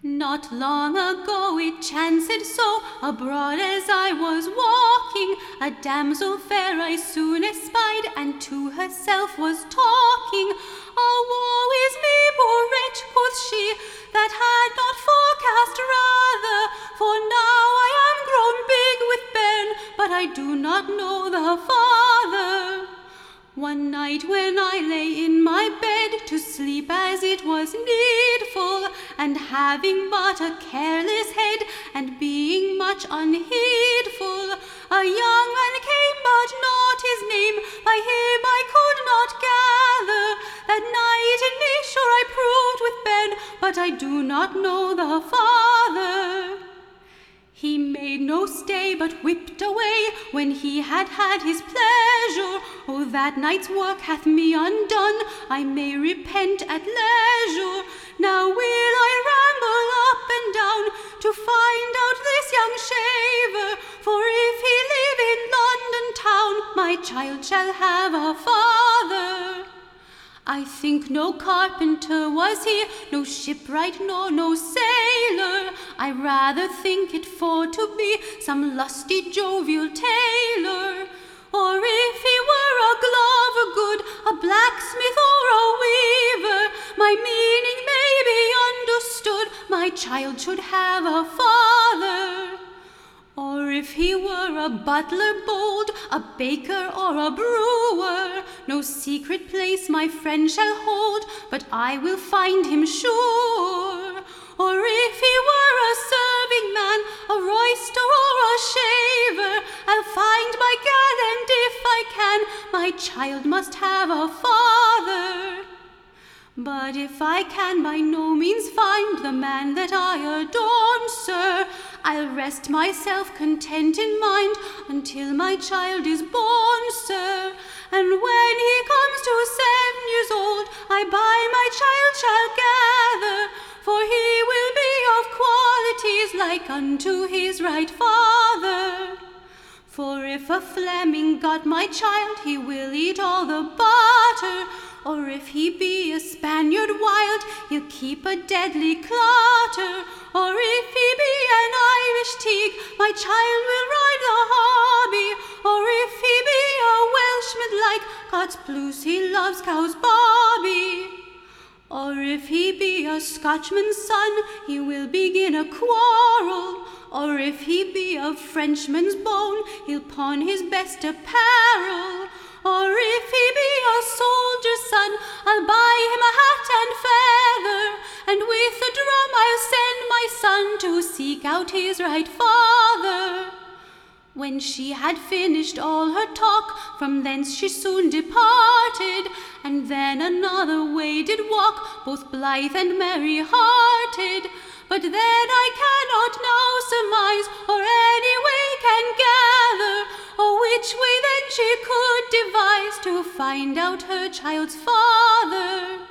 Not long ago it chanced so, abroad as I was walking, a damsel fair I soon espied, and to herself was talking. Ah, woe is me, poor wretch, quoth she, that had not forecast rather, for now I am grown big with bairn, but I do not know the father. One night when I lay in my bed to sleep as it was needful, and having but a careless head, and being much unheedful, a young man came, but not his name, by him I could not gather. That night in me sure I proved with Ben, but I do not know the father. He made no stay, but whipped away when he had had his pleasure. Oh, that night's work hath me undone, I may repent at leisure. Now will I ramble up and down to find out this young shaver, for if he live in London town, my child shall have a father. I think no carpenter was he, no shipwright nor no sailor. I rather think it for to be some lusty jovial tailor. Or if he were a glover good, a blacksmith or a weaver, my meaning may be understood, my child should have a father. Or if he were a butler bold, a baker or a brewer, no secret place my friend shall hold, but I will find him sure. Or if he were a serving man, a royster or a shaver, I'll find by gad, and if I can, my child must have a father. But if I can by no means find the man that I adorn, sir, I'll rest myself content in mind until my child is born, sir. And when he comes to 7 years old, I by my child shall gather, for he will be of qualities like unto his right father. For if a Fleming got my child, he will eat all the butter, or if he be a Spaniard wild, he'll keep a deadly clatter. Or if he be an Irish teague, my child will ride the hobby. Or if he be a Welshman like God's blues, he loves cow's bobby. Or if he be a Scotchman's son, he will begin a quarrel. Or if he be of Frenchman's bone, he'll pawn his best apparel. Or if he be a soldier's son, I'll buy him a hat and feather, and with a drum I'll send my son to seek out his right father. When she had finished all her talk, from thence she soon departed, and then another way did walk, both blithe and merry-hearted. But then I cannot now surmise, or any way can gather, or which way then she could devise to find out her child's father.